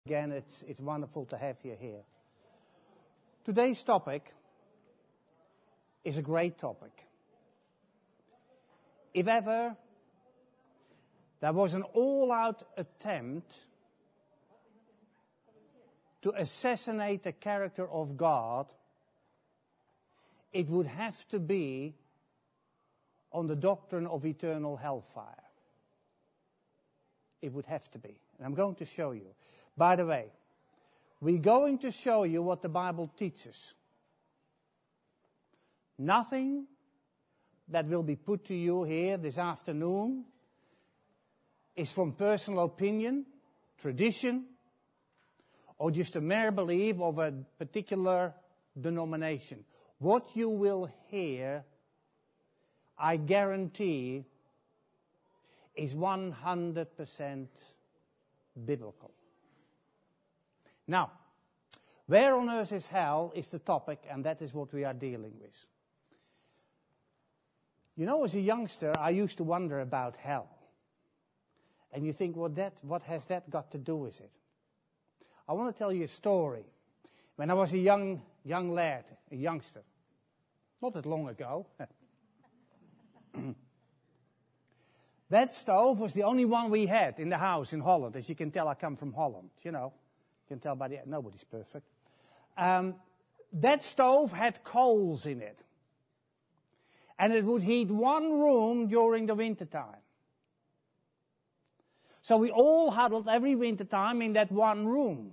Again, it's wonderful to have you here. Today's topic is a great topic. If ever there was an all-out attempt to assassinate the character of God, it would have to be on the doctrine of eternal hellfire. It would have to be. And I'm going to show you. By the way, we're going to show you what the Bible teaches. Nothing that will be put to you here this afternoon is from personal opinion, tradition, or just a mere belief of a particular denomination. What you will hear, I guarantee, is 100% biblical. Now, where on earth is hell is the topic, and that is what we are dealing with. You know, as a youngster, I used to wonder about hell. And you think, what has that got to do with it? I want to tell you a story. When I was a young lad, a youngster, not that long ago, that stove was the only one we had in the house in Holland. As you can tell, I come from Holland, you know. You can tell by the nobody's perfect. That stove had coals in it. And it would heat one room during the winter time. So we all huddled every winter time in that one room.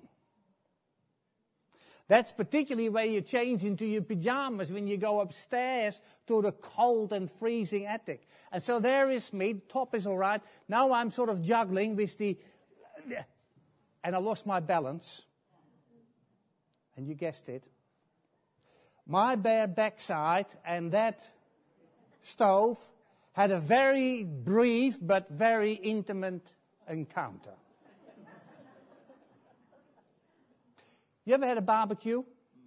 That's particularly where you change into your pajamas when you go upstairs to the cold and freezing attic. And so there is me, top is all right. Now I'm sort of juggling with and I lost my balance. And you guessed it. My bare backside and that stove had a very brief but very intimate encounter. You ever had a barbecue?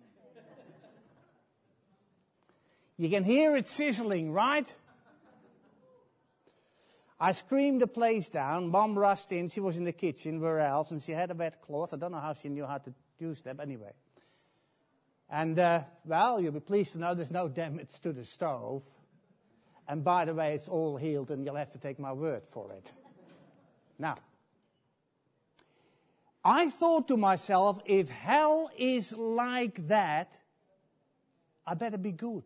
You can hear it sizzling, right? I screamed the place down. Mom rushed in. She was in the kitchen, where else? And she had a wet cloth. I don't know how she knew how to use that, but anyway. And, well, you'll be pleased to know there's no damage to the stove. And by the way, it's all healed, and you'll have to take my word for it. Now, I thought to myself, if hell is like that, I better be good.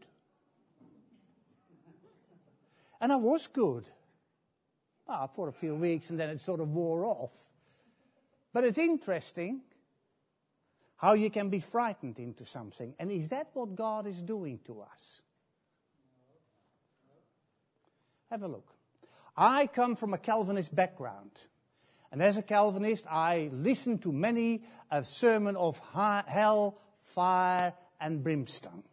And I was good. Well, for a few weeks, and then it sort of wore off. But it's interesting how you can be frightened into something. And is that what God is doing to us? Have a look. I come from a Calvinist background. And as a Calvinist, I listened to many a sermon of hell, fire, and brimstone.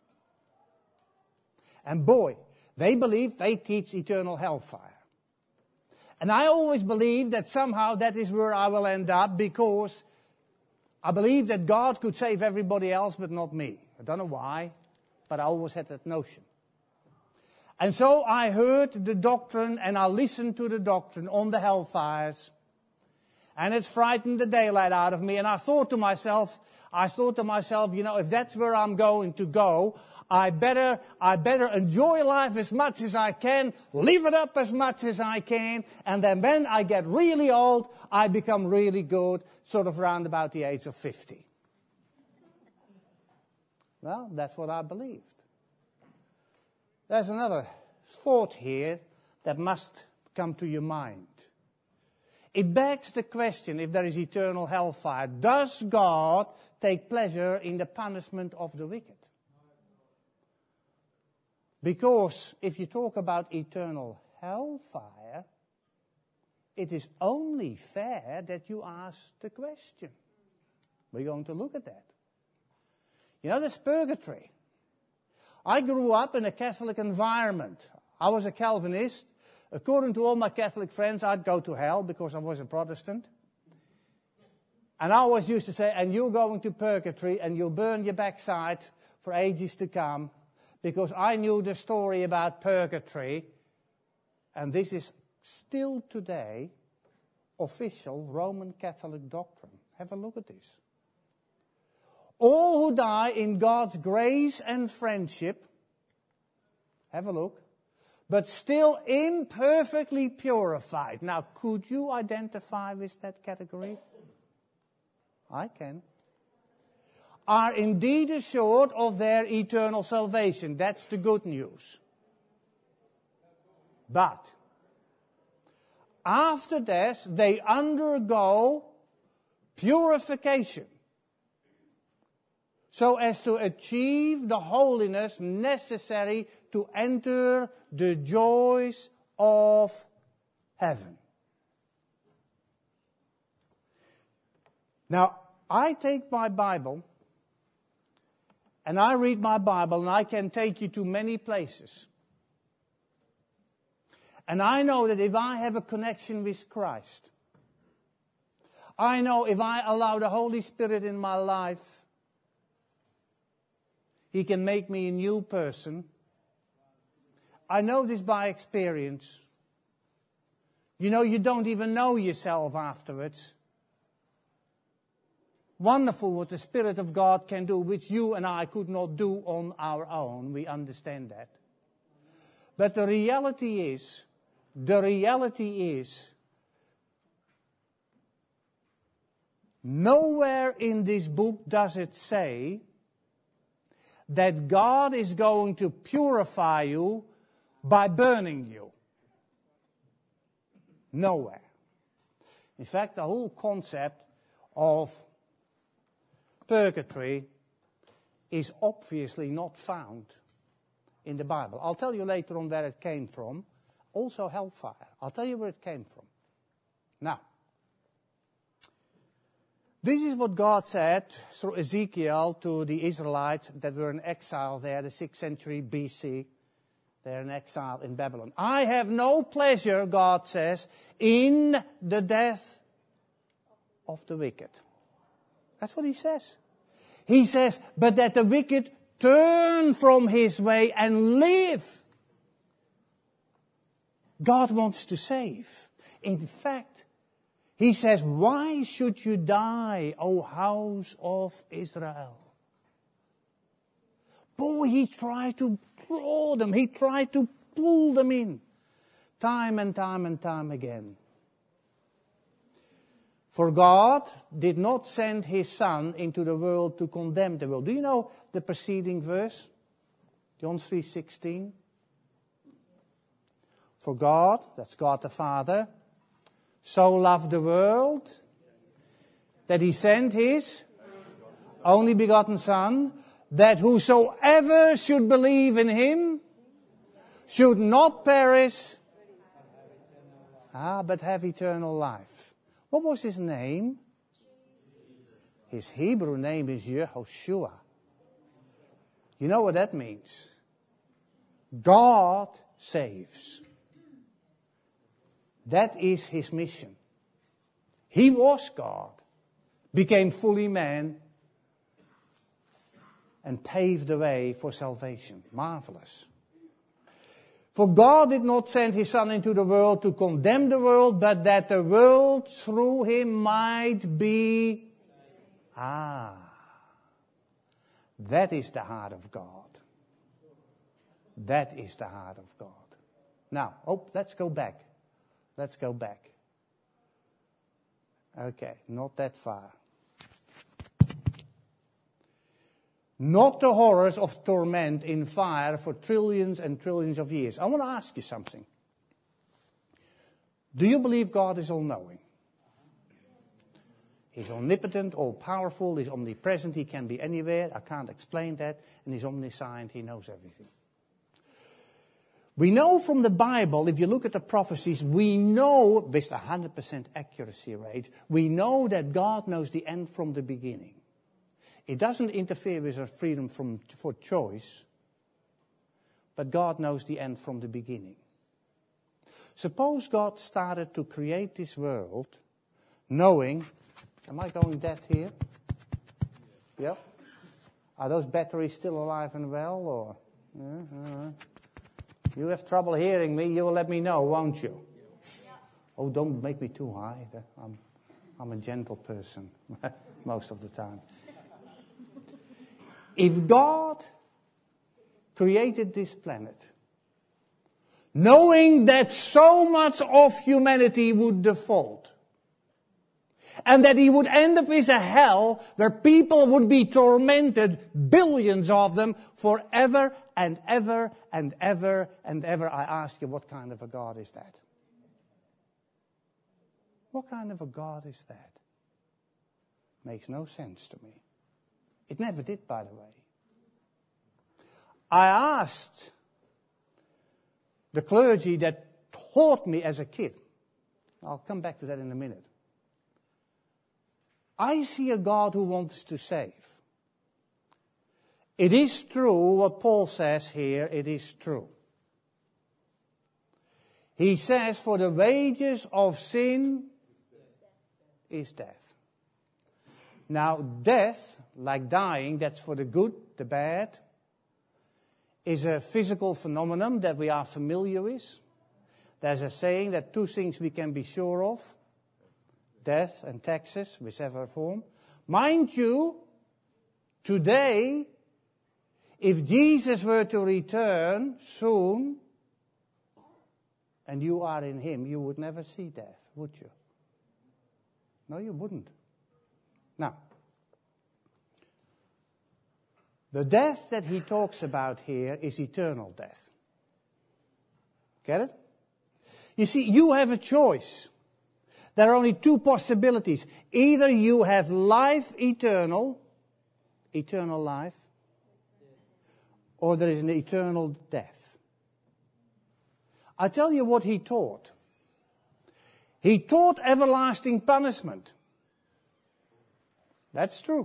And boy, they teach eternal hellfire. And I always believe that somehow that is where I will end up, because I believe that God could save everybody else but not me. I don't know why, but I always had that notion. And so I heard the doctrine and I listened to the doctrine on the hellfires. And it frightened the daylight out of me. And I thought to myself, you know, if that's where I'm going to go, I better enjoy life as much as I can, live it up as much as I can, and then when I get really old, I become really good, sort of round about the age of 50. Well, that's what I believed. There's another thought here that must come to your mind. It begs the question, if there is eternal hellfire, does God take pleasure in the punishment of the wicked? Because if you talk about eternal hellfire, it is only fair that you ask the question. We're going to look at that. You know, there's purgatory. I grew up in a Catholic environment. I was a Calvinist. According to all my Catholic friends, I'd go to hell because I was a Protestant. And I always used to say, and you're going to purgatory and you'll burn your backside for ages to come. Because I knew the story about purgatory. And this is still today official Roman Catholic doctrine. Have a look at this. All who die in God's grace and friendship, have a look, but still imperfectly purified. Now, could you identify with that category? I can. Are indeed assured of their eternal salvation. That's the good news. But after death, they undergo purification, so as to achieve the holiness necessary to enter the joys of heaven. Now, I take my Bible, and I read my Bible, and I can take you to many places. And I know that if I have a connection with Christ, I know if I allow the Holy Spirit in my life, He can make me a new person. I know this by experience. You know, you don't even know yourself afterwards. Wonderful what the Spirit of God can do, which you and I could not do on our own. We understand that. But the reality is, nowhere in this book does it say that God is going to purify you by burning you. Nowhere. In fact, the whole concept of purgatory is obviously not found in the Bible. I'll tell you later on where it came from. Also hellfire. I'll tell you where it came from. Now, this is what God said through Ezekiel to the Israelites that were in exile there, the 6th century BC. They're in exile in Babylon. I have no pleasure, God says, in the death of the wicked. That's what He says. He says, but that the wicked turn from his way and live. God wants to save. In fact, He says, why should you die, O house of Israel? Boy, He tried to draw them. He tried to pull them in. Time and time and time again. For God did not send His Son into the world to condemn the world. Do you know the preceding verse? John 3:16. For God, that's God the Father, so loved the world that He sent His only begotten Son, that whosoever should believe in Him should not perish, but have eternal life. What was His name? His Hebrew name is Yehoshua. You know what that means? God saves. That is His mission. He was God, became fully man, and paved the way for salvation. Marvelous. For God did not send His Son into the world to condemn the world, but that the world through Him might be... that is the heart of God. That is the heart of God. Now, let's go back. Let's go back. Okay, not that far. Not the horrors of torment in fire for trillions and trillions of years. I want to ask you something. Do you believe God is all-knowing? He's omnipotent, all-powerful, He's omnipresent, He can be anywhere. I can't explain that. And He's omniscient, He knows everything. We know from the Bible, if you look at the prophecies, we know, with 100% accuracy rate, we know that God knows the end from the beginning. It doesn't interfere with our freedom for choice, but God knows the end from the beginning. Suppose God started to create this world knowing, am I going dead here? Yeah? Are those batteries still alive and well? Or you have trouble hearing me, you will let me know, won't you? Yeah. Oh, don't make me too high. I'm a gentle person most of the time. If God created this planet, knowing that so much of humanity would default, and that he would end up with a hell where people would be tormented, billions of them, forever and ever and ever and ever, I ask you, what kind of a God is that? What kind of a God is that? Makes no sense to me. It never did, by the way. I asked the clergy that taught me as a kid. I'll come back to that in a minute. I see a God who wants to save. It is true what Paul says here, it is true. He says, for the wages of sin is death. Now, death, like dying, that's for the good, the bad, is a physical phenomenon that we are familiar with. There's a saying that two things we can be sure of: death and taxes, whichever form. Mind you, today, if Jesus were to return soon, and you are in him, you would never see death, would you? No, you wouldn't. Now, the death that he talks about here is eternal death. Get it? You see, you have a choice. There are only two possibilities. Either you have life eternal life, or there is an eternal death. I tell you what he taught. He taught everlasting punishment. That's true.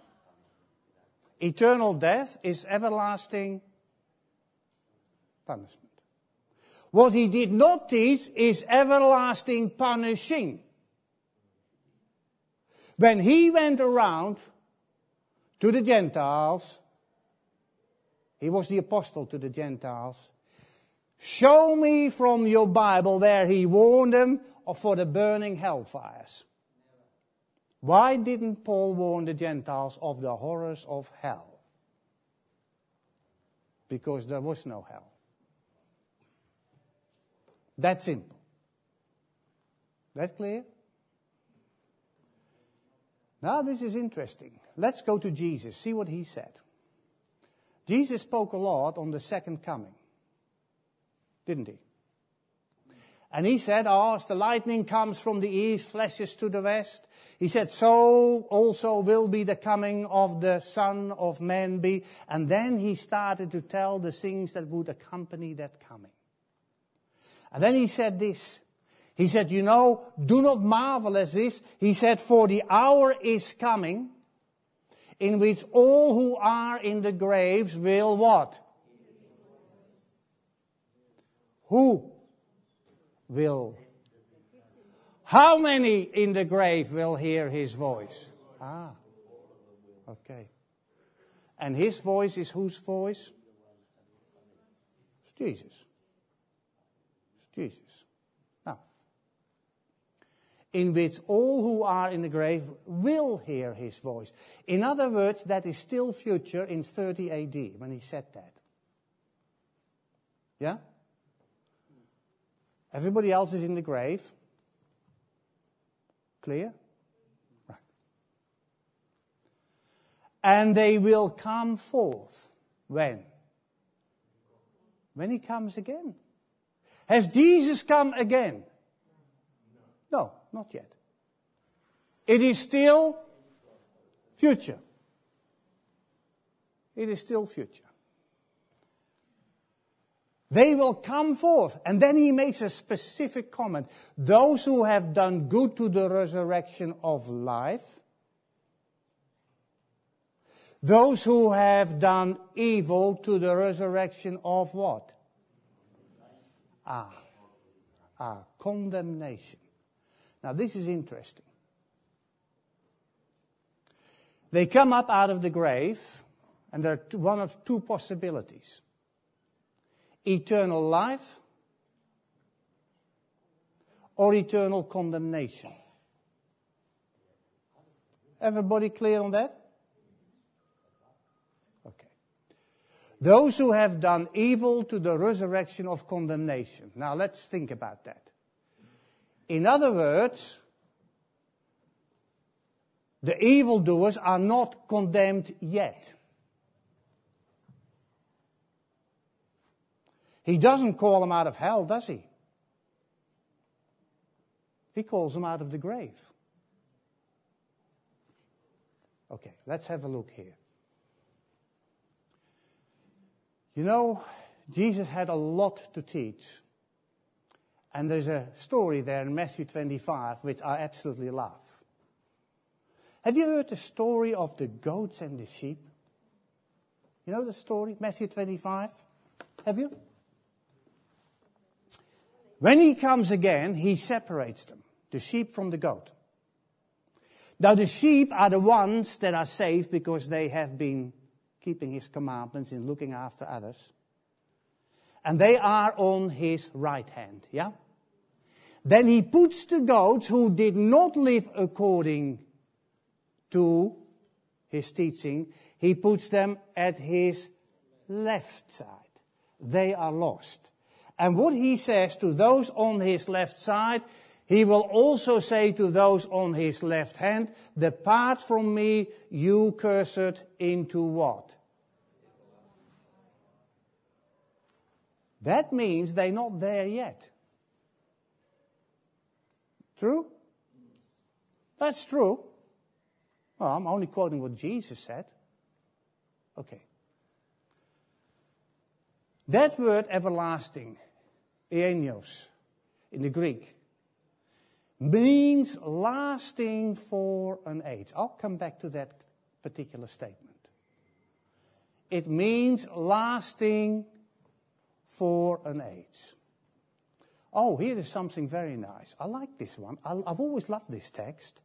Eternal death is everlasting punishment. What he did not teach is everlasting punishing. When he went around to the Gentiles, he was the apostle to the Gentiles. Show me from your Bible where he warned them for the burning hellfires. Why didn't Paul warn the Gentiles of the horrors of hell? Because there was no hell. That simple. That clear? Now this is interesting. Let's go to Jesus, see what he said. Jesus spoke a lot on the second coming, didn't he? And he said, as the lightning comes from the east, flashes to the west, he said, so also will be the coming of the Son of Man be. And then he started to tell the things that would accompany that coming. And then he said this. He said, do not marvel at this. He said, for the hour is coming in which all who are in the graves will what? Who will? How many in the grave will hear his voice? Okay. And his voice is whose voice? It's Jesus. It's Jesus. Now, in which all who are in the grave will hear his voice. In other words, that is still future in 30 AD when he said that. Yeah? Everybody else is in the grave. Clear? Right. And they will come forth. When? When he comes again. Has Jesus come again? No, not yet. It is still future. It is still future. They will come forth. And then he makes a specific comment. Those who have done good to the resurrection of life. Those who have done evil to the resurrection of what? Condemnation. Now this is interesting. They come up out of the grave, and there are one of two possibilities. Eternal life or eternal condemnation. Everybody clear on that? Okay. Those who have done evil to the resurrection of condemnation. Now let's think about that. In other words, the evildoers are not condemned yet. He doesn't call them out of hell, does he? He calls them out of the grave. Okay, let's have a look here. You know, Jesus had a lot to teach. And there's a story there in Matthew 25, which I absolutely love. Have you heard the story of the goats and the sheep? You know the story, Matthew 25? Have you? When he comes again, he separates them, the sheep from the goat. Now the sheep are the ones that are saved because they have been keeping his commandments and looking after others. And they are on his right hand, yeah? Then he puts the goats who did not live according to his teaching, he puts them at his left side. They are lost. And what he says to those on his left side, he will also say to those on his left hand, depart from me, you cursed, into what? That means they're not there yet. True? That's true. Well, I'm only quoting what Jesus said. Okay. That word everlasting, aionios, in the Greek, means lasting for an age. I'll come back to that particular statement. It means lasting for an age. Oh, here is something very nice. I like this one. I've always loved this text.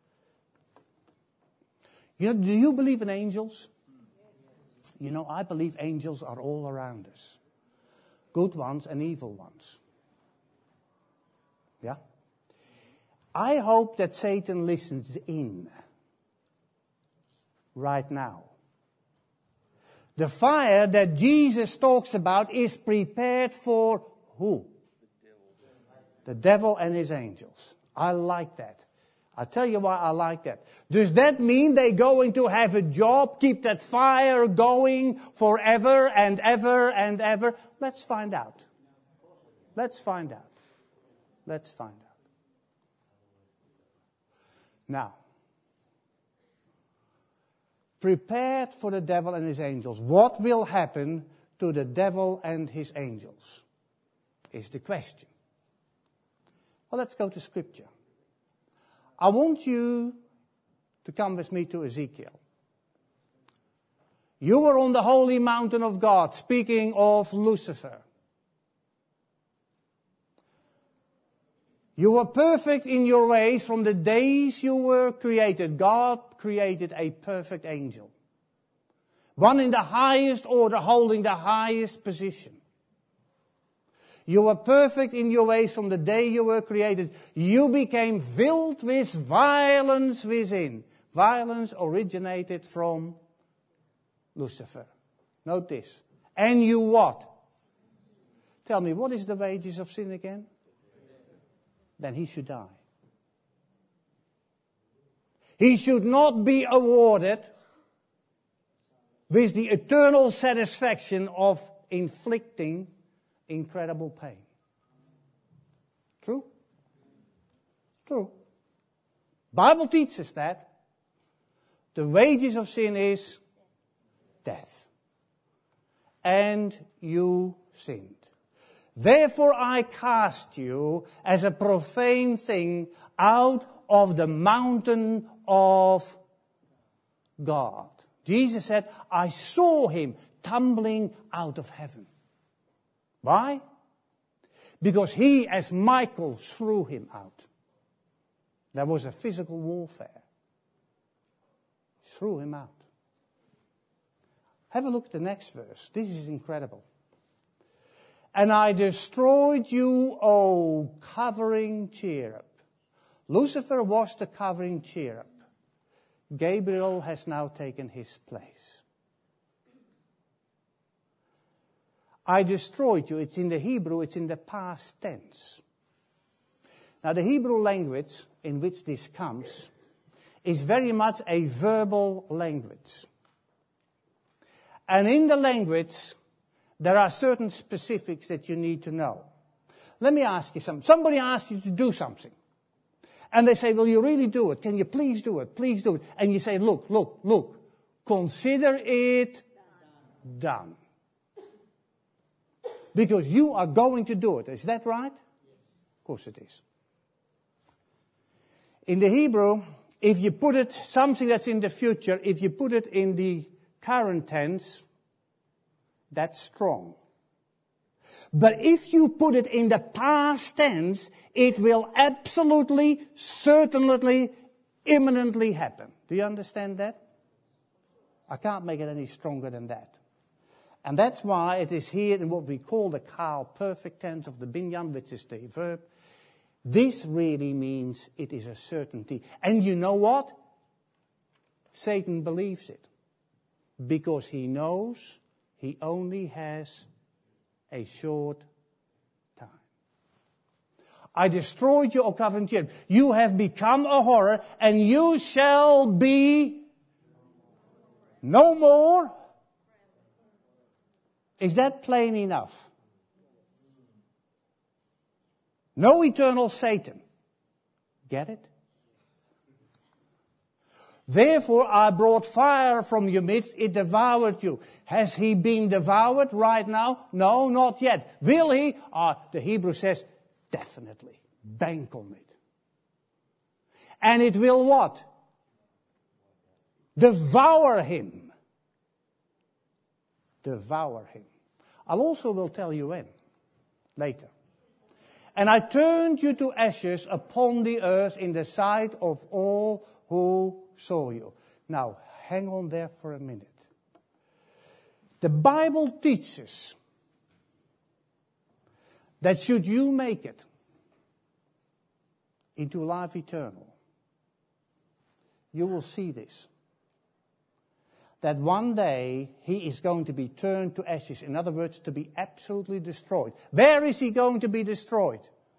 You know, do you believe in angels? You know, I believe angels are all around us. Good ones and evil ones. Yeah? I hope that Satan listens in right now. The fire that Jesus talks about is prepared for who? The devil and his angels. I like that. I'll tell you why I like that. Does that mean they're going to have a job, keep that fire going forever and ever and ever? Let's find out. Let's find out. Let's find out. Now, prepared for the devil and his angels. What will happen to the devil and his angels is the question. Well, let's go to Scripture. I want you to come with me to Ezekiel. You were on the holy mountain of God, speaking of Lucifer. You were perfect in your ways from the days you were created. God created a perfect angel. One in the highest order, holding the highest position. You were perfect in your ways from the day you were created. You became filled with violence within. Violence originated from Lucifer. Note this. And you what? Tell me, what is the wages of sin again? Then he should die. He should not be awarded with the eternal satisfaction of inflicting incredible pain. True? True. Bible teaches that the wages of sin is death. And you sinned. Therefore I cast you as a profane thing out of the mountain of God. Jesus said, I saw him tumbling out of heaven. Why? Because he, as Michael, threw him out. There was a physical warfare. He threw him out. Have a look at the next verse. This is incredible. And I destroyed you, O covering cherub. Lucifer was the covering cherub. Gabriel has now taken his place. I destroyed you. It's in the Hebrew, it's in the past tense. Now the Hebrew language in which this comes is very much a verbal language. And in the language, there are certain specifics that you need to know. Let me ask you something. Somebody asks you to do something. And they say, will you really do it? Can you please do it? Please do it. And you say, look. Consider it done. Because you are going to do it. Is that right? Of course it is. In the Hebrew, if you put it, something that's in the future, if you put it in the current tense, that's strong. But if you put it in the past tense, it will absolutely, certainly, imminently happen. Do you understand that? I can't make it any stronger than that. And that's why it is here in what we call the Carl perfect tense of the binyan, which is the verb. This really means it is a certainty. And you know what? Satan believes it. Because he knows he only has a short time. I destroyed you, O covenant cherub. You have become a horror, and you shall be no more. Is that plain enough? No eternal Satan. Get it? Therefore I brought fire from your midst, it devoured you. Has he been devoured right now? No, not yet. Will he? The Hebrew says, definitely. Bank on it. And it will what? Devour him. Devour him. I also will tell you when. Later. And I turned you to ashes upon the earth in the sight of all who saw you. Now, hang on there for a minute. The Bible teaches that should you make it into life eternal, you will see this. That one day he is going to be turned to ashes. In other words, to be absolutely destroyed. Where is he going to be destroyed?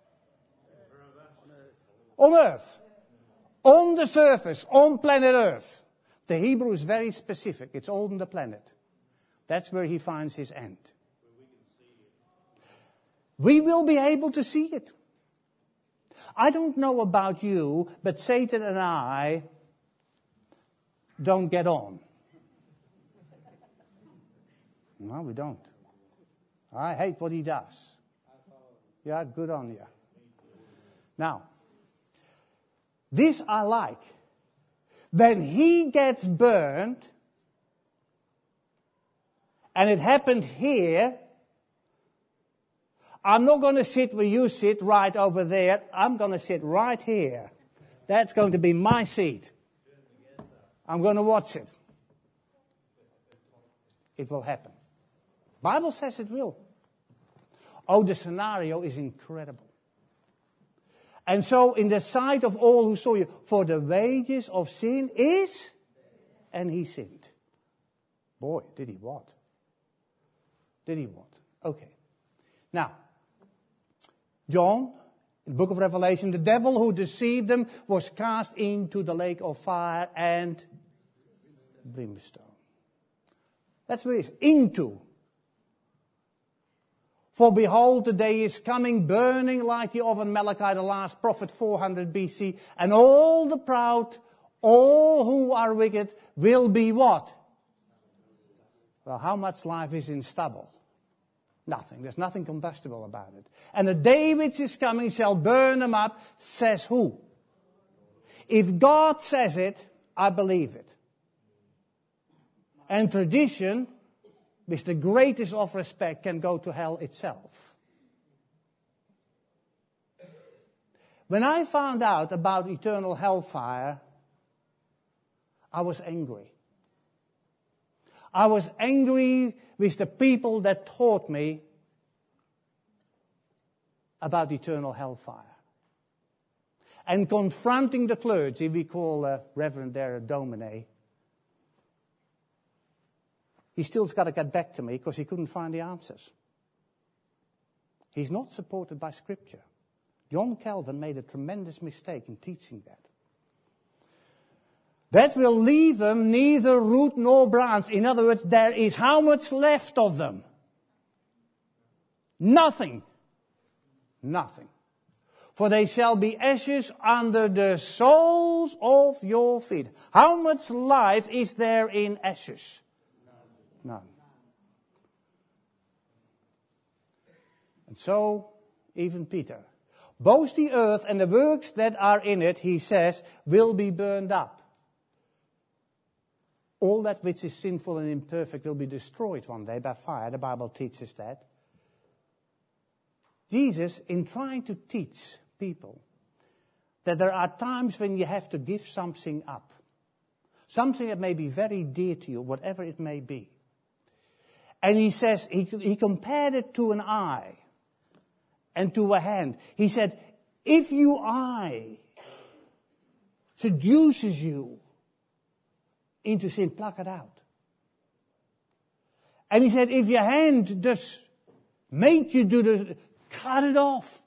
On earth. On the surface, on planet Earth. The Hebrew is very specific. It's all on the planet. That's where he finds his end. We will be able to see it. I don't know about you, but Satan and I don't get on. No, we don't. I hate what he does. Yeah, good on you. Now, this I like. When he gets burned, and it happened here, I'm not going to sit where you sit right over there. I'm going to sit right here. That's going to be my seat. I'm going to watch it. It will happen. Bible says it will. Oh, the scenario is incredible. And so in the sight of all who saw you, for the wages of sin is, and he sinned. Boy, did he what? Did he what? Okay. Now, John, in the book of Revelation, the devil who deceived them was cast into the lake of fire and brimstone. That's what it is. Into. For behold, the day is coming, burning like the oven, Malachi, the last prophet, 400 BC, and all the proud, all who are wicked, will be what? Well, how much life is in stubble? Nothing. There's nothing combustible about it. And the day which is coming shall burn them up, says who? If God says it, I believe it. And tradition, with the greatest of respect, can go to hell itself. When I found out about eternal hellfire, I was angry. I was angry with the people that taught me about eternal hellfire. and confronting the clergy. We call Reverend there a domine. He still's got to get back to me because he couldn't find the answers. He's not supported by Scripture. John Calvin made a tremendous mistake in teaching that. That will leave them neither root nor branch. In other words, there is how much left of them? Nothing. Nothing. For they shall be ashes under the soles of your feet. How much life is there in ashes? None. And so, even Peter. Both the earth and the works that are in it, he says, will be burned up. All that which is sinful and imperfect will be destroyed one day by fire. The Bible teaches that. Jesus, in trying to teach people that there are times when you have to give something up. Something that may be very dear to you, whatever it may be. And he says, he compared it to an eye and to a hand. He said, if your eye seduces you into sin, pluck it out. And he said, if your hand does make you do this, cut it off.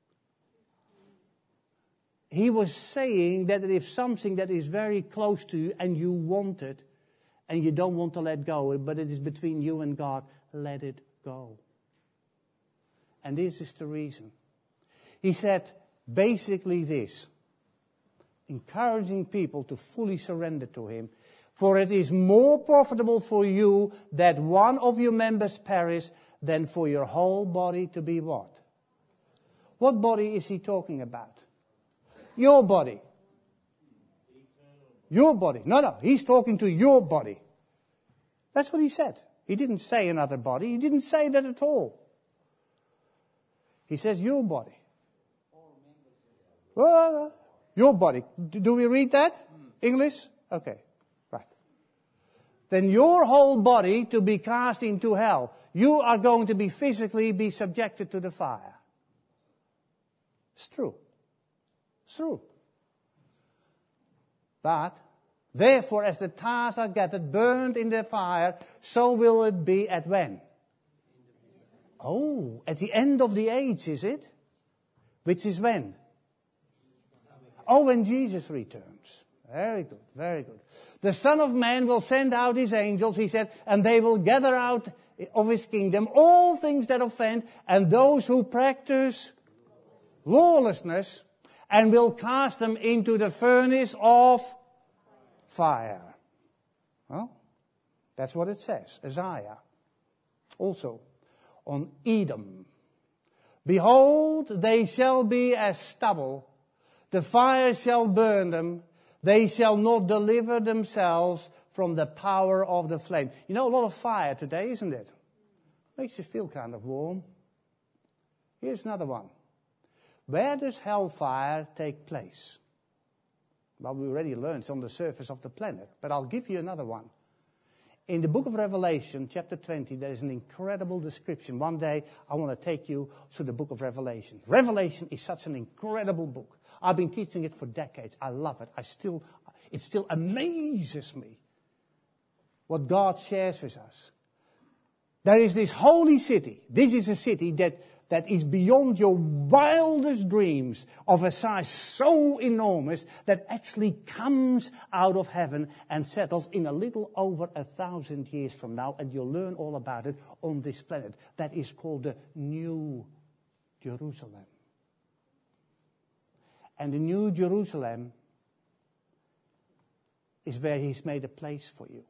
He was saying that if something that is very close to you and you want it and you don't want to let go, but it is between you and God, let it go. And this is the reason. He said basically this, encouraging people to fully surrender to him. For it is more profitable for you that one of your members perish than for your whole body to be what? What body is he talking about? Your body. Your body. No, he's talking to your body. That's what he said. He didn't say another body. He didn't say that at all. He says your body. Your body. Do we read that? English? Okay. Right. Then your whole body to be cast into hell. You are going to be physically be subjected to the fire. It's true. It's true. But, therefore, as the tares are gathered, burned in the fire, so will it be at when? Oh, at the end of the age, is it? Which is when? Oh, when Jesus returns. Very good, very good. The Son of Man will send out his angels, he said, and they will gather out of his kingdom all things that offend, and those who practice lawlessness, and will cast them into the furnace of fire. Well, that's what it says, Isaiah. Also, on Edom. Behold, they shall be as stubble. The fire shall burn them. They shall not deliver themselves from the power of the flame. You know, a lot of fire today, isn't it? Makes you feel kind of warm. Here's another one. Where does hellfire take place? Well, we already learned it's on the surface of the planet, but I'll give you another one. In the book of Revelation, chapter 20, there is an incredible description. One day, I want to take you through the book of Revelation. Revelation is such an incredible book. I've been teaching it for decades. I love it. It still amazes me what God shares with us. There is this holy city. This is a city that is beyond your wildest dreams, of a size so enormous that actually comes out of heaven and settles in a little over 1,000 years from now, and you'll learn all about it on this planet. That is called the New Jerusalem. And the New Jerusalem is where he's made a place for you.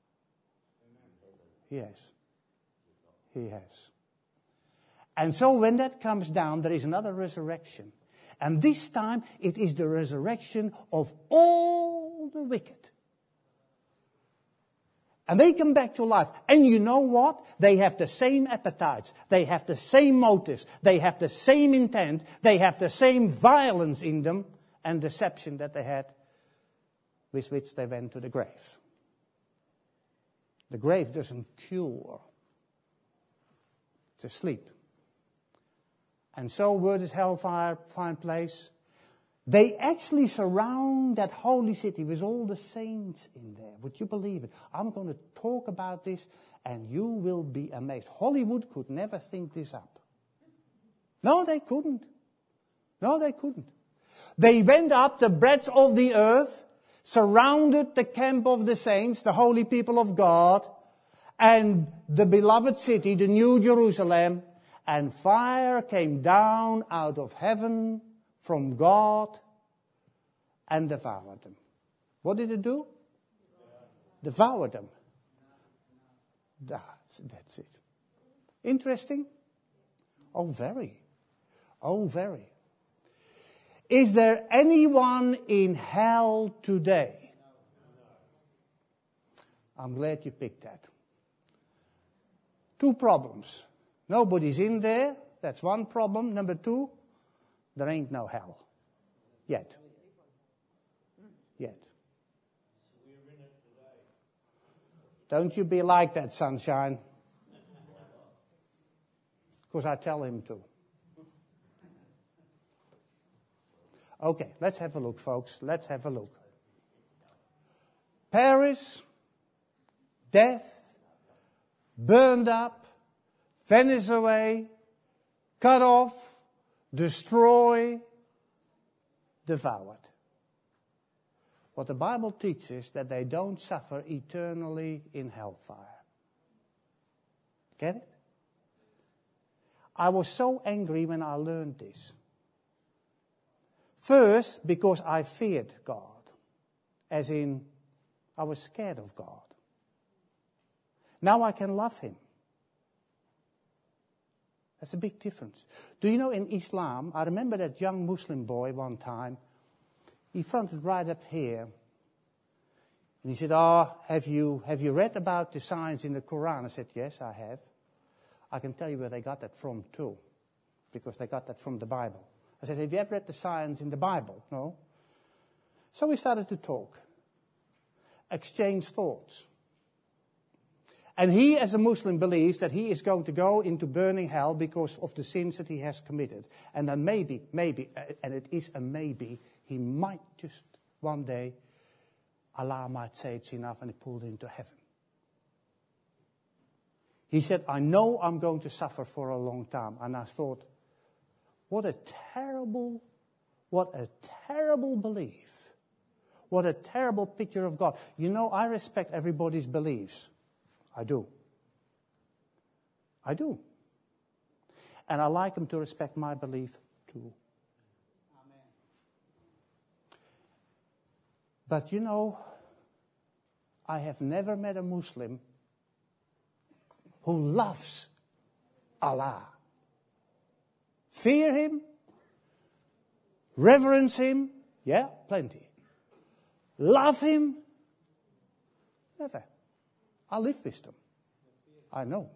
Yes. He has. And so when that comes down, there is another resurrection. And this time, it is the resurrection of all the wicked. And they come back to life. And you know what? They have the same appetites. They have the same motives. They have the same intent. They have the same violence in them and deception that they had with which they went to the grave. The grave doesn't cure. It's asleep. And so where does hellfire find place? They actually surround that holy city with all the saints in there. Would you believe it? I'm going to talk about this and you will be amazed. Hollywood could never think this up. No, they couldn't. No, they couldn't. They went up the breadth of the earth, surrounded the camp of the saints, the holy people of God, and the beloved city, the New Jerusalem, and fire came down out of heaven from God and devoured them. What did it do? Devoured them. That's it. Interesting? Oh, very. Oh, very. Is there anyone in hell today? I'm glad you picked that. 2 problems. Nobody's in there. That's one problem. Number 2, there ain't no hell. Yet. Yet. Don't you be like that, sunshine. Because I tell him to. Okay, let's have a look, folks. Let's have a look. Paris, death, burned up, vanished away, cut off, destroy, devoured. What the Bible teaches that they don't suffer eternally in hellfire. Get it? I was so angry when I learned this. First, because I feared God. As in, I was scared of God. Now I can love him. That's a big difference. Do you know in Islam, I remember that young Muslim boy one time, he fronted right up here. And he said, have you read about the signs in the Quran? I said, yes, I have. I can tell you where they got that from too. Because they got that from the Bible. I said, have you ever read the signs in the Bible? No. So we started to talk. Exchange thoughts. And he, as a Muslim, believes that he is going to go into burning hell because of the sins that he has committed. And then maybe, and it is a maybe, he might just one day, Allah might say it's enough and he pulled into heaven. He said, I know I'm going to suffer for a long time. And I thought, what a terrible belief. What a terrible picture of God. You know, I respect everybody's beliefs. I do. I do. And I like them to respect my belief too. Amen. But you know, I have never met a Muslim who loves Allah. Fear him, reverence him, yeah, plenty. Love him, never. I live with them. I know.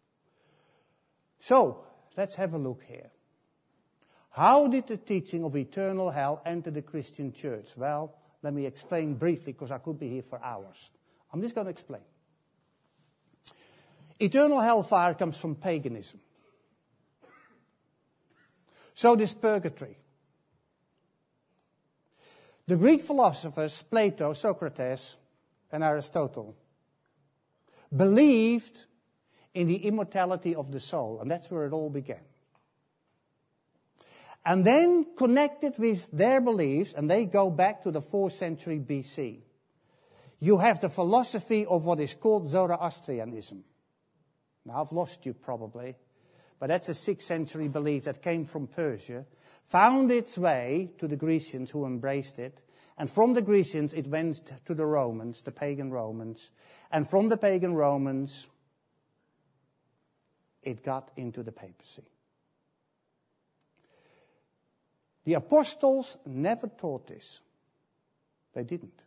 So, let's have a look here. How did the teaching of eternal hell enter the Christian church? Well, let me explain briefly because I could be here for hours. I'm just going to explain. Eternal hellfire comes from paganism. So does purgatory. The Greek philosophers, Plato, Socrates, and Aristotle, believed in the immortality of the soul, and that's where it all began. And then connected with their beliefs, and they go back to the 4th century BC, you have the philosophy of what is called Zoroastrianism. Now, I've lost you probably, but that's a 6th century belief that came from Persia, found its way to the Grecians who embraced it, and from the Grecians it went to the Romans, the pagan Romans, and from the pagan Romans it got into the papacy. The apostles never taught this. They didn't.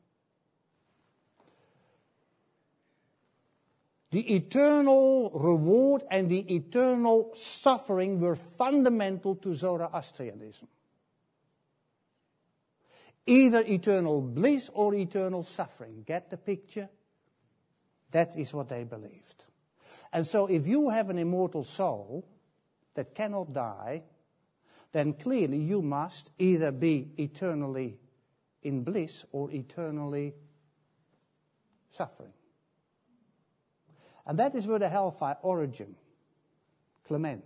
The eternal reward and the eternal suffering were fundamental to Zoroastrianism. Either eternal bliss or eternal suffering. Get the picture? That is what they believed. And so if you have an immortal soul that cannot die, then clearly you must either be eternally in bliss or eternally suffering. And that is where the hellfire origin, Clement,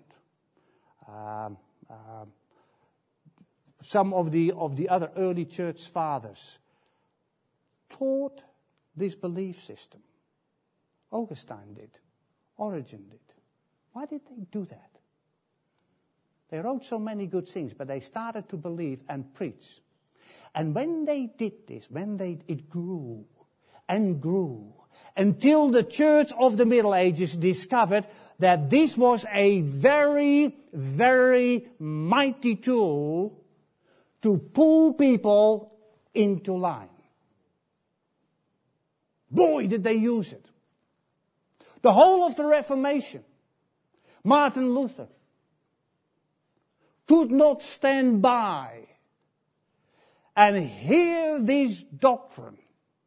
some of the other early church fathers taught this belief system. Augustine did. Origen did. Why did they do that? They wrote so many good things, but they started to believe and preach. And when they did this, it grew and grew until the church of the Middle Ages discovered that this was a very, very mighty tool to pull people into line. Boy, did they use it. The whole of the Reformation, Martin Luther could not stand by and hear this doctrine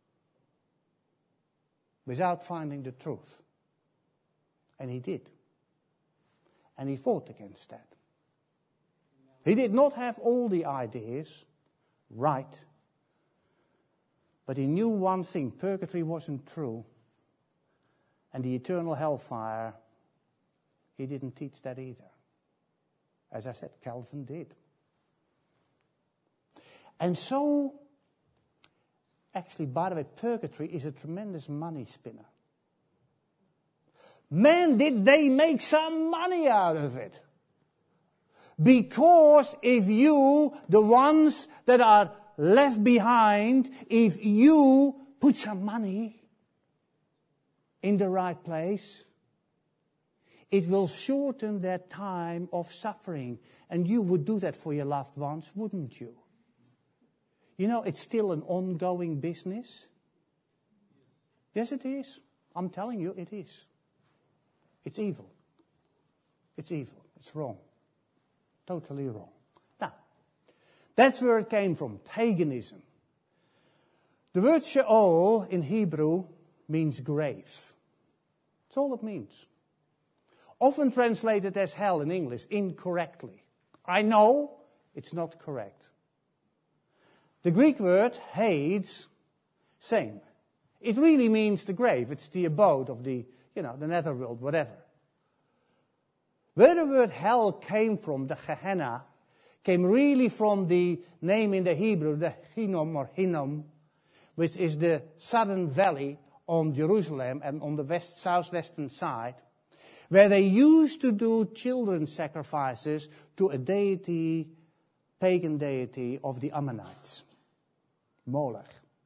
without finding the truth. And he did. And he fought against that. He did not have all the ideas right, but he knew one thing: purgatory wasn't true. And the eternal hellfire, he didn't teach that either. As I said, Calvin did. And so, actually, by the way, purgatory is a tremendous money spinner. Man, did they make some money out of it. Because if you, the ones that are left behind, if you put some money in the right place, it will shorten their time of suffering. And you would do that for your loved ones, wouldn't you? You know, it's still an ongoing business. Yes, it is. I'm telling you, it is. It's evil. It's evil. It's wrong. Totally wrong. Now, that's where it came from, paganism. The word Sheol in Hebrew means grave. That's all it means. Often translated as hell in English, incorrectly. I know it's not correct. The Greek word, Hades, same. It really means the grave. It's the abode of the netherworld, whatever. Where the word hell came from, the Gehenna, came really from the name in the Hebrew, the Hinnom or Hinnom, which is the southern valley on Jerusalem and on the southwestern side, where they used to do children sacrifices to a deity, pagan deity of the Ammonites, Molech.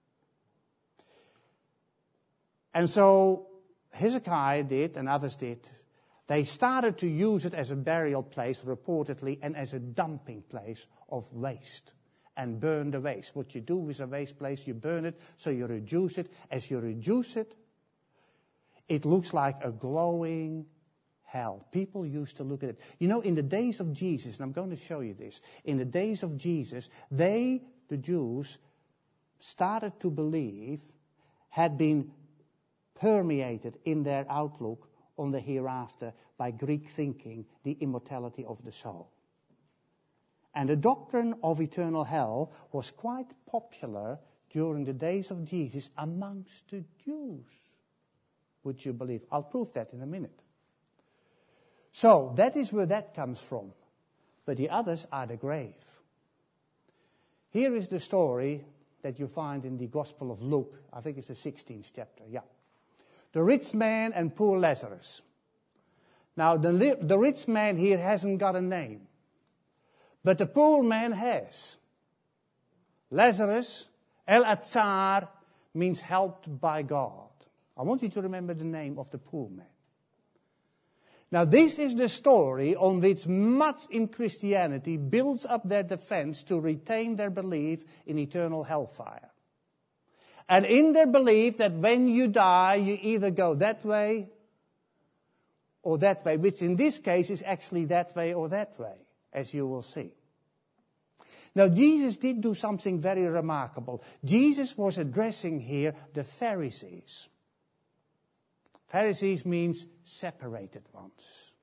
And so Hezekiah did, and others did, they started to use it as a burial place, reportedly, and as a dumping place of waste. And burn the waste. What you do with a waste place, you burn it, so you reduce it. As you reduce it, it looks like a glowing hell. People used to look at it. You know, in the days of Jesus, and I'm going to show you this, in the days of Jesus, the Jews, started to believe, had been permeated in their outlook on the hereafter by Greek thinking, the immortality of the soul. And the doctrine of eternal hell was quite popular during the days of Jesus amongst the Jews. Would you believe? I'll prove that in a minute. So, that is where that comes from. But the others are the grave. Here is the story that you find in the Gospel of Luke. I think it's the 16th chapter, yeah. The rich man and poor Lazarus. Now, the rich man here hasn't got a name. But the poor man has. Lazarus, El-Atzar, means helped by God. I want you to remember the name of the poor man. Now, this is the story on which much in Christianity builds up their defense to retain their belief in eternal hellfire. And in their belief that when you die, you either go that way or that way, which in this case is actually that way or that way, as you will see. Now, Jesus did do something very remarkable. Jesus was addressing here the Pharisees. Pharisees means separated ones.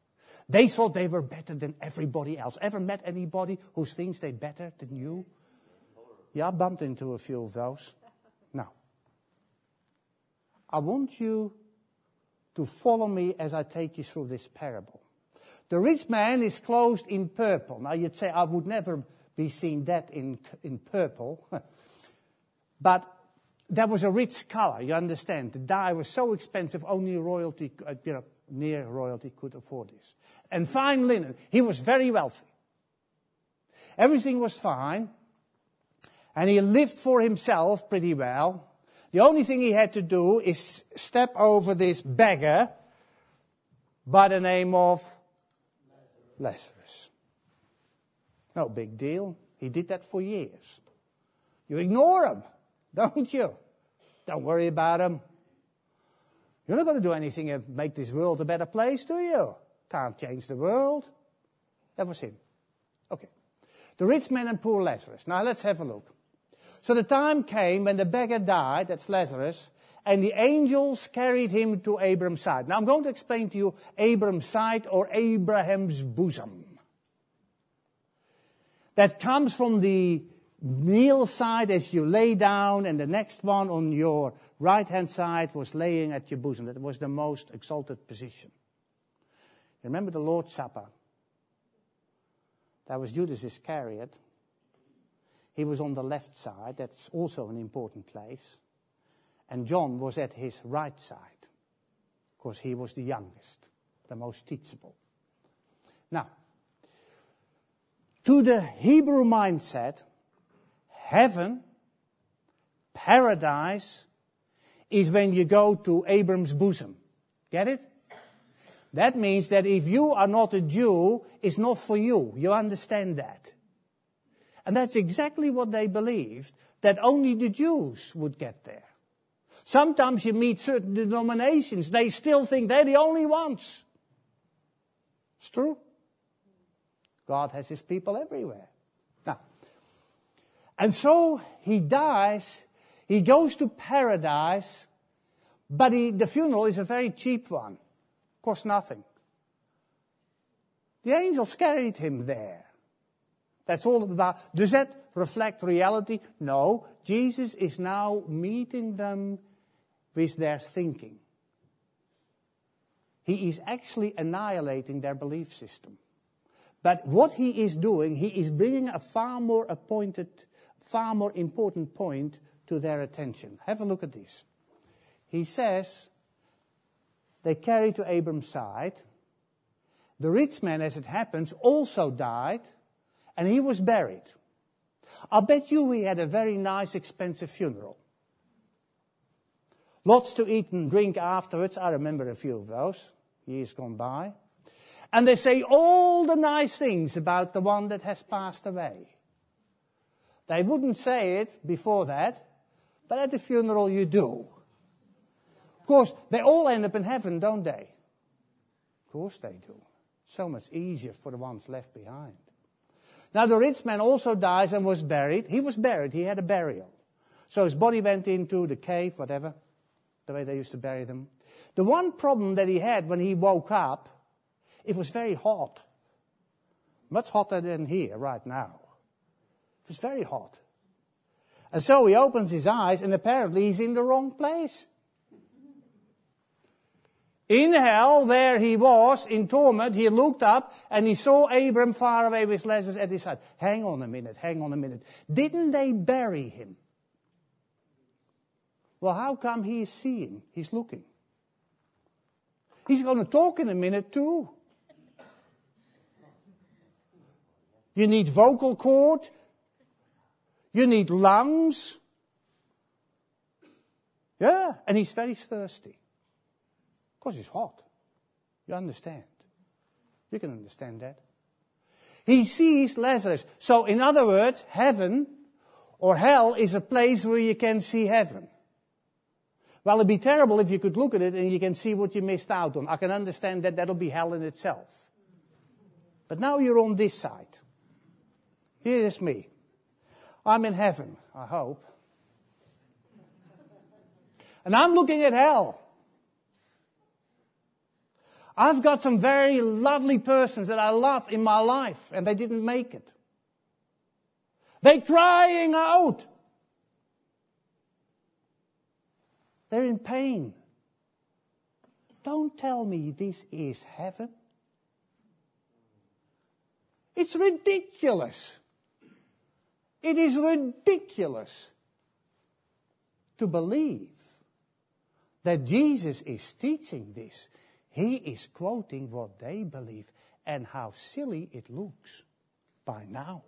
They thought they were better than everybody else. Ever met anybody who thinks they're better than you? Yeah, I bumped into a few of those. Now, I want you to follow me as I take you through this parable. The rich man is clothed in purple. Now you'd say, I would never be seeing that in purple. But that was a rich color, you understand. The dye was so expensive, only royalty, near royalty could afford this. And fine linen. He was very wealthy. Everything was fine. And he lived for himself pretty well. The only thing he had to do is step over this beggar by the name of Lazarus. No big deal. He did that for years. You ignore him, don't you? Don't worry about him. You're not going to do anything to make this world a better place, do you? Can't change the world. That was him. Okay. The rich man and poor Lazarus. Now let's have a look. So the time came when the beggar died, that's Lazarus, and the angels carried him to Abraham's side. Now I'm going to explain to you Abraham's side or Abraham's bosom. That comes from the kneel side as you lay down, and the next one on your right-hand side was laying at your bosom. That was the most exalted position. You remember the Lord's Supper? That was Judas Iscariot. He was on the left side. That's also an important place. And John was at his right side. Of course, he was the youngest, the most teachable. Now, to the Hebrew mindset, heaven, paradise, is when you go to Abraham's bosom. Get it? That means that if you are not a Jew, it's not for you. You understand that? And that's exactly what they believed, that only the Jews would get there. Sometimes you meet certain denominations, they still think they're the only ones. It's true. God has his people everywhere. Now, and so he dies, he goes to paradise, but the funeral is a very cheap one. Cost nothing. The angels carried him there. That's all about. Does that reflect reality? No. Jesus is now meeting them with their thinking. He is actually annihilating their belief system. But what he is doing, he is bringing a far more important point to their attention. Have a look at this. He says, they carried to Abraham's side. The rich man, as it happens, also died, and he was buried. I'll bet you he had a very nice, expensive funeral. Lots to eat and drink afterwards. I remember a few of those, years gone by. And they say all the nice things about the one that has passed away. They wouldn't say it before that, but at the funeral you do. Of course, they all end up in heaven, don't they? Of course they do. So much easier for the ones left behind. Now the rich man also dies and was buried. He was buried, he had a burial. So his body went into the cave, whatever, the way they used to bury them. The one problem that he had when he woke up, it was very hot. Much hotter than here right now. It was very hot. And so he opens his eyes and apparently he's in the wrong place. In hell, where he was, in torment, he looked up and he saw Abraham far away with Lazarus at his side. Hang on a minute. Didn't they bury him? Well, how come he is seeing? He's looking. He's going to talk in a minute too. You need vocal cord. You need lungs. Yeah, and he's very thirsty. Of course, it's hot. You understand. You can understand that. He sees Lazarus. So, in other words, heaven or hell is a place where you can see heaven. Well, it'd be terrible if you could look at it and you can see what you missed out on. I can understand that that'll be hell in itself. But now you're on this side. Here is me. I'm in heaven, I hope. And I'm looking at hell. I've got some very lovely persons that I love in my life, and they didn't make it. They're crying out. They're in pain. Don't tell me this is heaven. It's ridiculous. It is ridiculous to believe that Jesus is teaching this. He is quoting what they believe, and how silly it looks by now.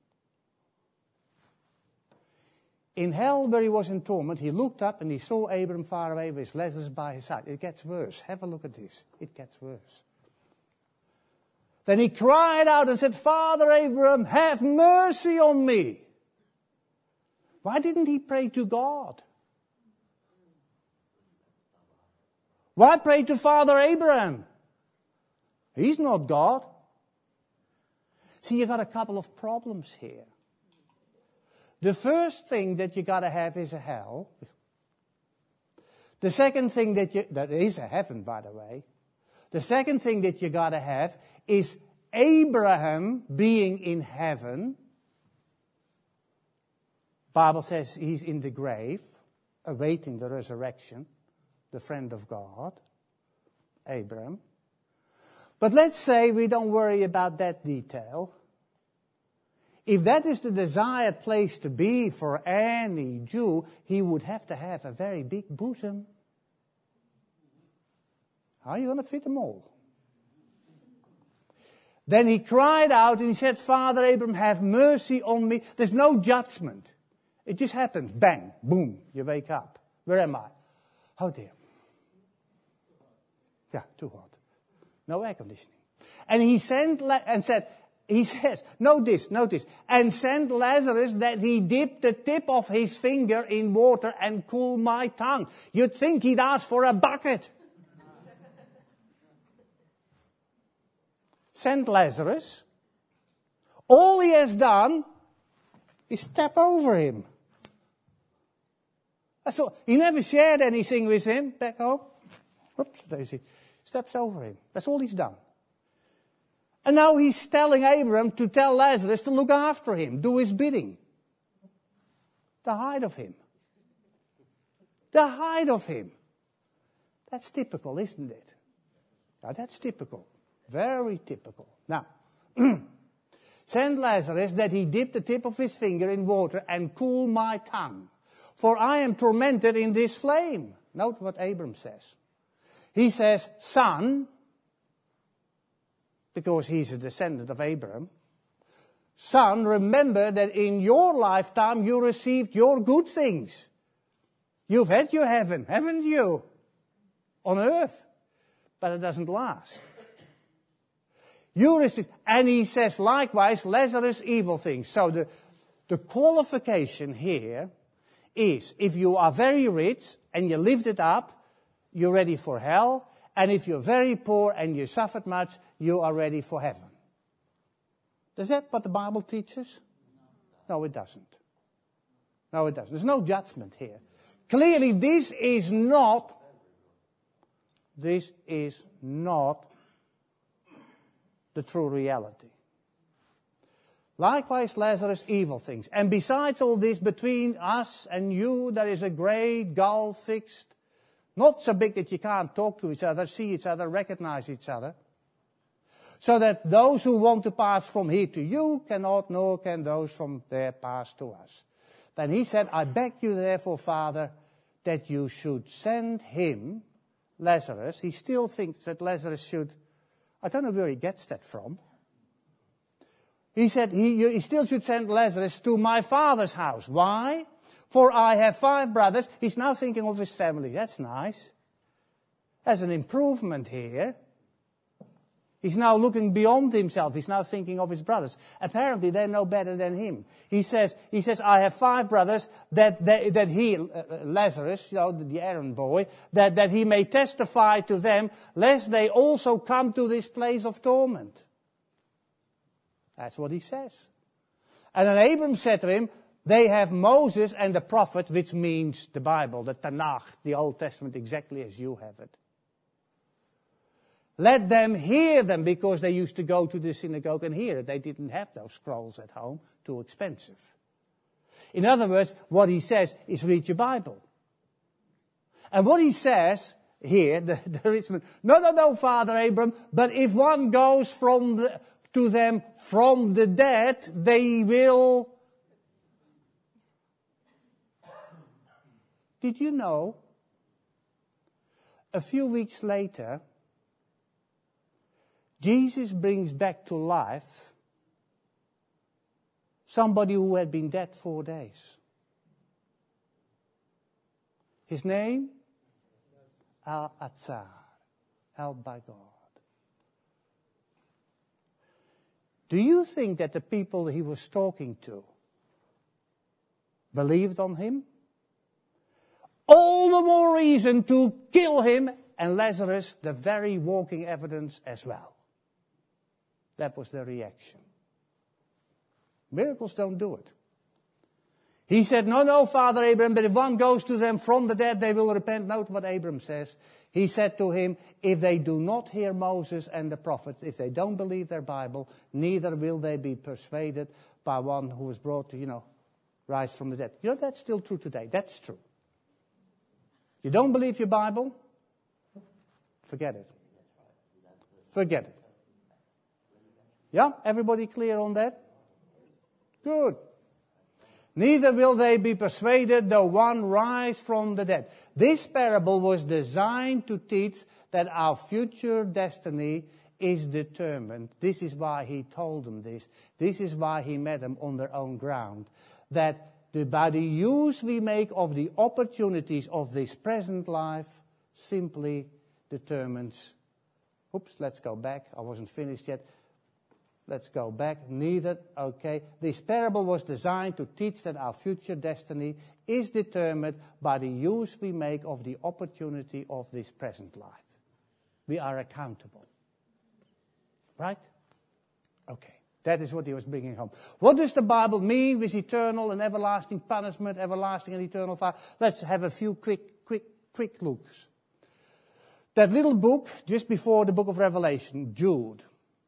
In hell, where he was in torment, he looked up and he saw Abram far away with Lazarus by his side. It gets worse. Have a look at this. It gets worse. Then he cried out and said, Father Abraham, have mercy on me. Why didn't he pray to God? Why pray to Father Abraham? He's not God. See, you got a couple of problems here. The first thing that you got to have is a hell. The second thing that is a heaven, by the way. The second thing that you got to have is Abraham being in heaven. Bible says he's in the grave, awaiting the resurrection, the friend of God, Abraham. But let's say we don't worry about that detail. If that is the desired place to be for any Jew, he would have to have a very big bosom. How are you going to fit them all? Then he cried out and he said, Father Abraham, have mercy on me. There's no judgment. It just happens. Bang, boom, you wake up. Where am I? Oh dear. Yeah, too hot. No air conditioning. And he sent and said, he says, notice, and sent Lazarus that he dipped the tip of his finger in water and cool my tongue. You'd think he'd ask for a bucket. Sent Lazarus. All he has done is step over him. That's all. He never shared anything with him back home. Oops, Daisy. Steps over him. That's all he's done. And now he's telling Abraham to tell Lazarus to look after him, do his bidding. The height of him. The height of him. That's typical, isn't it? Now that's typical. Very typical. Now, send Lazarus that he dip the tip of his finger in water and cool my tongue. For I am tormented in this flame. Note what Abram says. He says, son, because he's a descendant of Abraham. Son, remember that in your lifetime you received your good things. You've had your heaven, haven't you? On earth. But it doesn't last. You received, and he says likewise, Lazarus evil things. So the qualification here is, if you are very rich and you lived it up, you're ready for hell. And if you're very poor and you suffered much, you are ready for heaven. Is that what the Bible teaches? No, it doesn't. No, it doesn't. There's no judgment here. Clearly, this is not the true reality. Likewise, Lazarus, evil things. And besides all this, between us and you, there is a great gulf fixed. Not so big that you can't talk to each other, see each other, recognize each other. So that those who want to pass from here to you cannot, nor can those from there pass to us. Then he said, I beg you therefore, Father, that you should send him, Lazarus. He still thinks that Lazarus should, I don't know where he gets that from. He said he still should send Lazarus to my father's house. Why? For I have 5 brothers. He's now thinking of his family. That's nice. There's an improvement here. He's now looking beyond himself. He's now thinking of his brothers. Apparently, they're no better than him. He says, I have 5 brothers that he, Lazarus, the Aaron boy, that he may testify to them, lest they also come to this place of torment. That's what he says. And then Abram said to him, they have Moses and the prophet, which means the Bible, the Tanakh, the Old Testament, exactly as you have it. Let them hear them, because they used to go to the synagogue and hear it. They didn't have those scrolls at home, too expensive. In other words, what he says is read your Bible. And what he says here, the rich man, no, Father Abraham, but if one goes to them from the dead, they will. Did you know, a few weeks later, Jesus brings back to life somebody who had been dead 4 days. His name? Al-Atzar, helped by God. Do you think that the people he was talking to believed on him? All the more reason to kill him, and Lazarus, the very walking evidence as well. That was their reaction. Miracles don't do it. He said, no, Father Abraham, but if one goes to them from the dead, they will repent. Note what Abraham says. He said to him, if they do not hear Moses and the prophets, if they don't believe their Bible, neither will they be persuaded by one who was brought to, rise from the dead. That's still true today. That's true. You don't believe your Bible? Forget it. Forget it. Yeah? Everybody clear on that? Good. Neither will they be persuaded though one rise from the dead. This parable was designed to teach that our future destiny is determined. This is why he told them this. This is why he met them on their own ground. That by the use we make of the opportunities of this present life simply determines. Let's go back. I wasn't finished yet. Let's go back. Neither. Okay. This parable was designed to teach that our future destiny is determined by the use we make of the opportunity of this present life. We are accountable. Right? Okay. That is what he was bringing home. What does the Bible mean with eternal and everlasting punishment, everlasting and eternal fire? Let's have a few quick looks. That little book, just before the book of Revelation, Jude.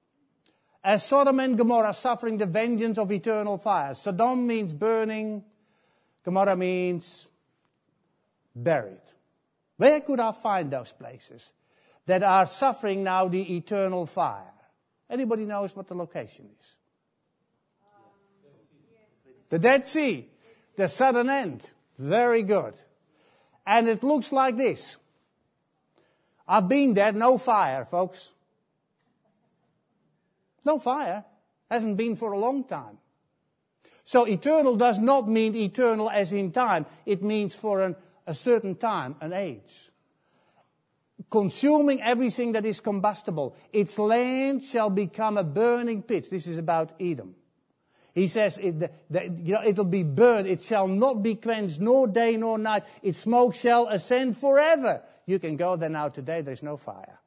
As Sodom and Gomorrah suffering the vengeance of eternal fire. Sodom means burning. Gomorrah means buried. Where could I find those places that are suffering now the eternal fire? Anybody knows what the location is? The Dead Sea. The southern end. Very good. And it looks like this. I've been there, no fire, folks. No fire. Hasn't been for a long time. So eternal does not mean eternal as in time. It means for a certain time, an age. Consuming everything that is combustible. Its land shall become a burning pit. This is about Edom. He says it'll be burned. It shall not be quenched, nor day nor night. Its smoke shall ascend forever. You can go there now today. There's no fire.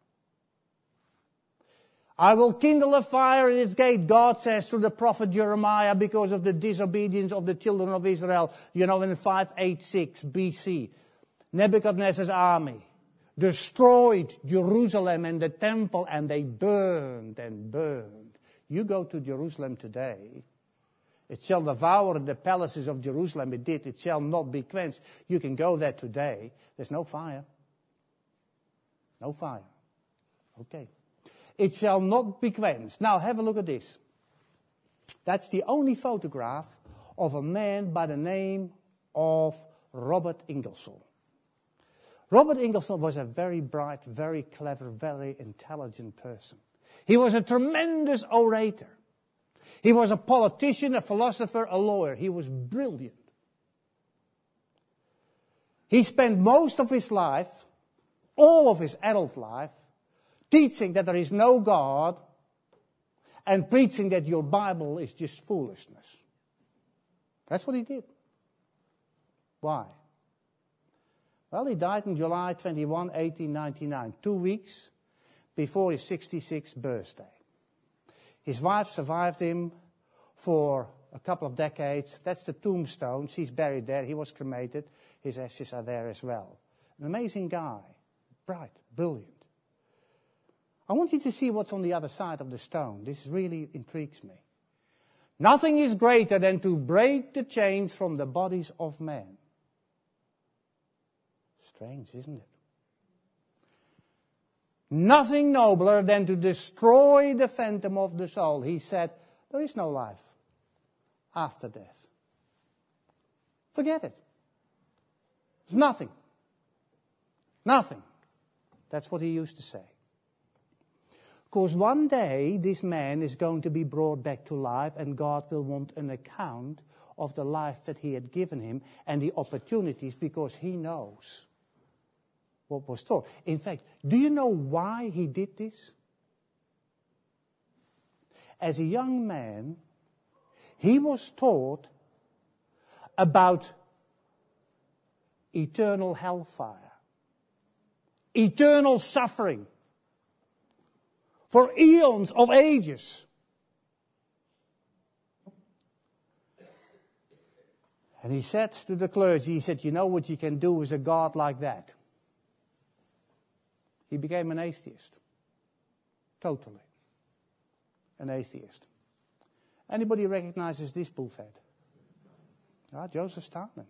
I will kindle a fire in its gate, God says through the prophet Jeremiah, because of the disobedience of the children of Israel. In 586 BC, Nebuchadnezzar's army destroyed Jerusalem and the temple, and they burned and burned. You go to Jerusalem today, it shall devour the palaces of Jerusalem. It did. It shall not be quenched. You can go there today. There's no fire. No fire. Okay. It shall not be quenched. Now have a look at this. That's the only photograph of a man by the name of Robert Ingersoll. Robert Ingersoll was a very bright, very clever, very intelligent person. He was a tremendous orator. He was a politician, a philosopher, a lawyer. He was brilliant. He spent most of his life, all of his adult life, teaching that there is no God and preaching that your Bible is just foolishness. That's what he did. Why? Well, he died on July 21, 1899, 2 weeks before his 66th birthday. His wife survived him for a couple of decades. That's the tombstone. She's buried there. He was cremated. His ashes are there as well. An amazing guy. Bright, brilliant. I want you to see what's on the other side of the stone. This really intrigues me. Nothing is greater than to break the chains from the bodies of men. Strange, isn't it? Nothing nobler than to destroy the phantom of the soul. He said, there is no life after death. Forget it. There's nothing. Nothing. That's what he used to say. Of course, one day this man is going to be brought back to life, and God will want an account of the life that he had given him and the opportunities, because he knows what was taught. In fact, do you know why he did this? As a young man, he was taught about eternal hellfire, eternal suffering for eons of ages. And he said to the clergy, he said, you know what you can do with a God like that? He became an atheist. Totally. An atheist. Anybody recognizes this bullhead? Joseph Stalin.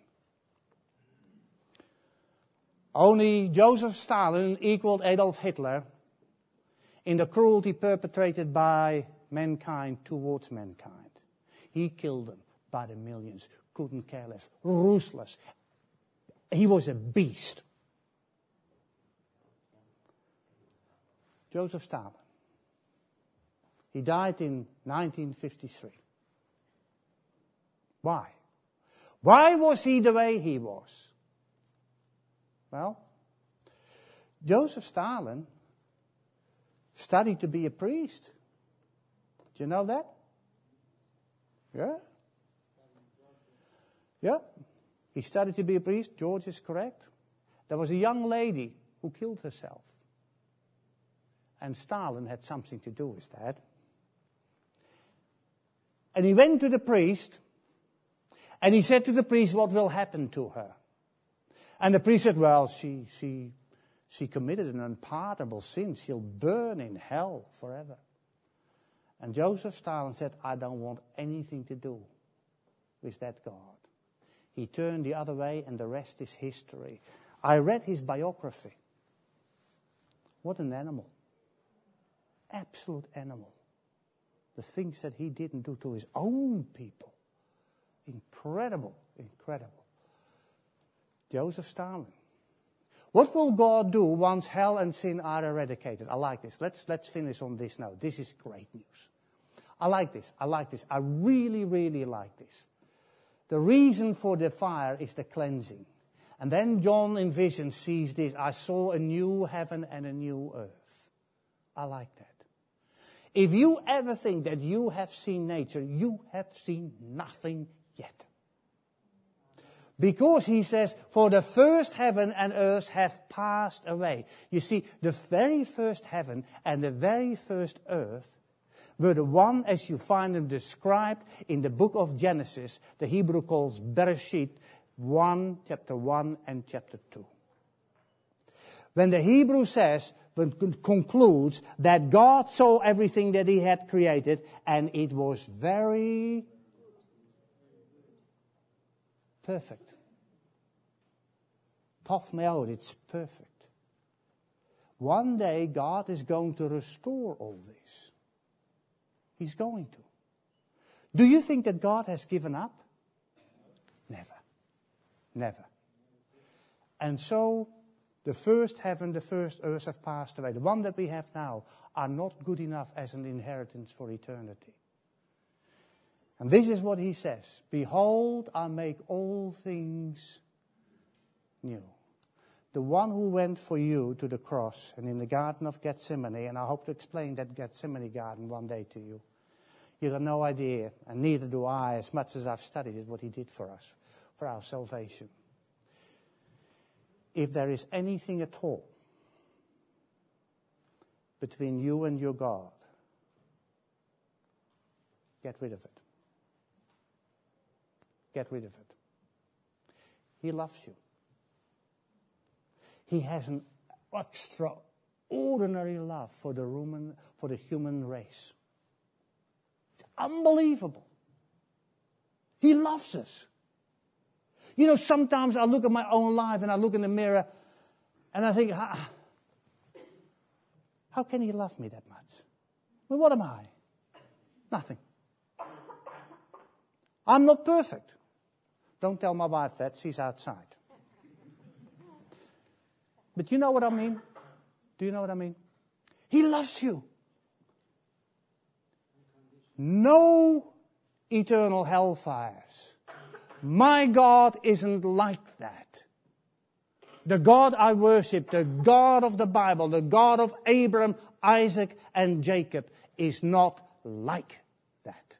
Only Joseph Stalin equaled Adolf Hitler in the cruelty perpetrated by mankind towards mankind. He killed them by the millions, couldn't care less, ruthless. He was a beast. Joseph Stalin. He died in 1953. Why? Why was he the way he was? Well, Joseph Stalin studied to be a priest. Do you know that? Yeah? Yeah. He studied to be a priest. George is correct. There was a young lady who killed herself. And Stalin had something to do with that. And he went to the priest, and he said to the priest, what will happen to her? And the priest said, well, she committed an unpardonable sin. She'll burn in hell forever. And Joseph Stalin said, I don't want anything to do with that God. He turned the other way, and the rest is history. I read his biography. What an animal. Absolute animal. The things that he didn't do to his own people. Incredible, incredible. Joseph Stalin. What will God do once hell and sin are eradicated? I like this. Let's finish on this now. This is great news. I like this. I really, really like this. The reason for the fire is the cleansing. And then John in vision sees this. I saw a new heaven and a new earth. I like that. If you ever think that you have seen nature, you have seen nothing yet. Because he says, for the first heaven and earth have passed away. You see, the very first heaven and the very first earth were the one as you find them described in the book of Genesis, the Hebrew calls Bereshit 1, chapter 1 and chapter 2. When the Hebrew says, concludes that God saw everything that he had created, and it was very perfect. Puff me out, it's perfect. One day God is going to restore all this. He's going to. Do you think that God has given up? Never. Never. And so, the first heaven, the first earth have passed away. The one that we have now are not good enough as an inheritance for eternity. And this is what he says. Behold, I make all things new. The one who went for you to the cross and in the Garden of Gethsemane, and I hope to explain that Gethsemane garden one day to you. You got no idea, and neither do I, as much as I've studied it, what he did for us, for our salvation. If there is anything at all between you and your God, get rid of it. Get rid of it. He loves you. He has an extraordinary love for the human race. It's unbelievable. He loves us. You know, sometimes I look at my own life and I look in the mirror and I think, how can he love me that much? Well, what am I? Nothing. I'm not perfect. Don't tell my wife that, she's outside. But you know what I mean? Do you know what I mean? He loves you. No eternal hellfires. My God isn't like that. The God I worship, the God of the Bible, the God of Abraham, Isaac, and Jacob is not like that.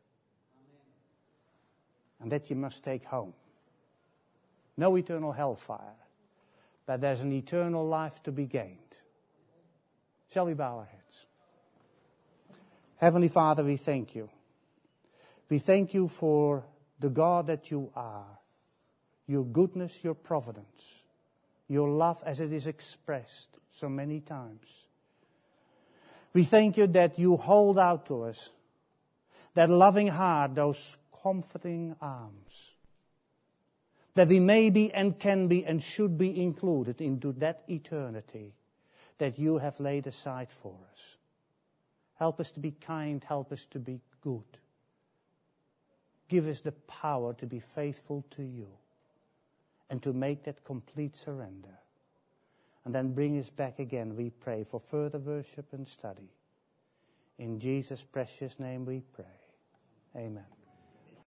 And that you must take home. No eternal hellfire, but there's an eternal life to be gained. Shall we bow our heads? Heavenly Father, we thank you. We thank you for the God that you are, your goodness, your providence, your love as it is expressed so many times. We thank you that you hold out to us that loving heart, those comforting arms, that we may be and can be and should be included into that eternity that you have laid aside for us. Help us to be kind, help us to be good. Give us the power to be faithful to you and to make that complete surrender. And then bring us back again, we pray, for further worship and study. In Jesus' precious name we pray. Amen.